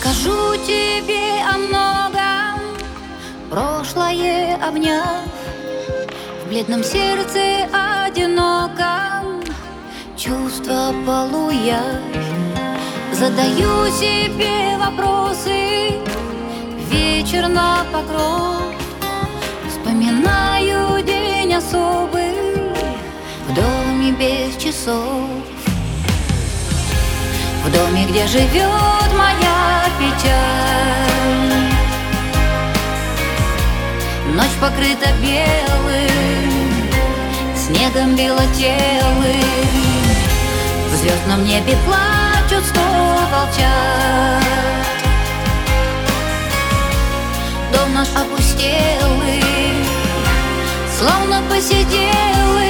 Расскажу тебе о многом, прошлое обняв, в бледном сердце одиноком чувства полуявь. Задаю себе вопросы, вечер на покров, вспоминаю день особый в доме без часов. В доме, где живет моя печаль, ночь покрыта белым снегом белотелым. В звездном небе плачут 100 волчат. Дом наш опустелый, словно посиделый.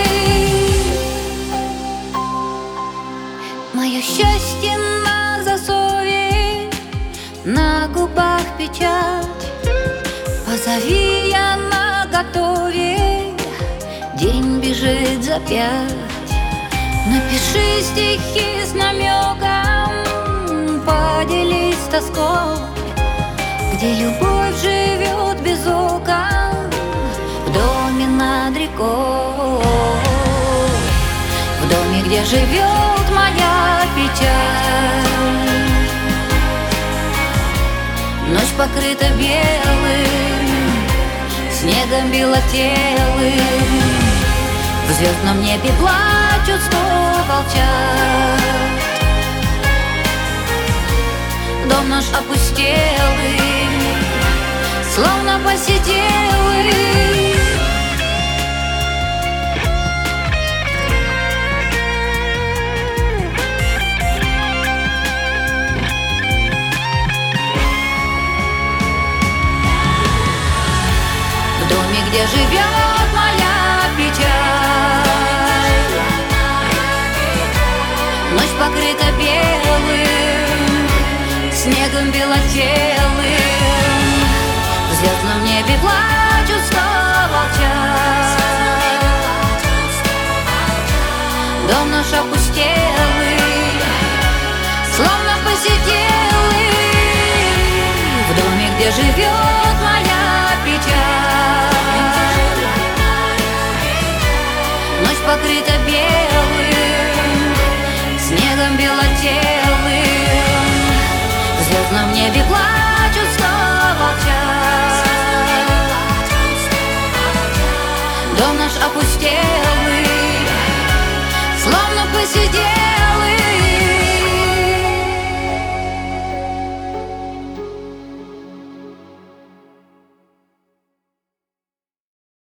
Мое счастье на засове, на губах печать. Позови, я наготове, день бежит за 5. Напиши стихи с намеком, поделись тоской, где любовь живет без окон, в доме над рекой. В доме, где живет моя печаль, ночь покрыта белым снегом белотелым. В звездном небе плачут 100 волчат. Дом наш опустелый, словно посиделый. В доме, где живет моя печаль, ночь покрыта белым снегом белотелым. В звездном небе плачут 100 волчат. Дом наш опустелый, словно посиделый. В доме, где живет моя печаль, ночь покрыта белым снегом белотелым. В звездном небе плачут 100 волчат. Дом наш опустелый, словно посиделый.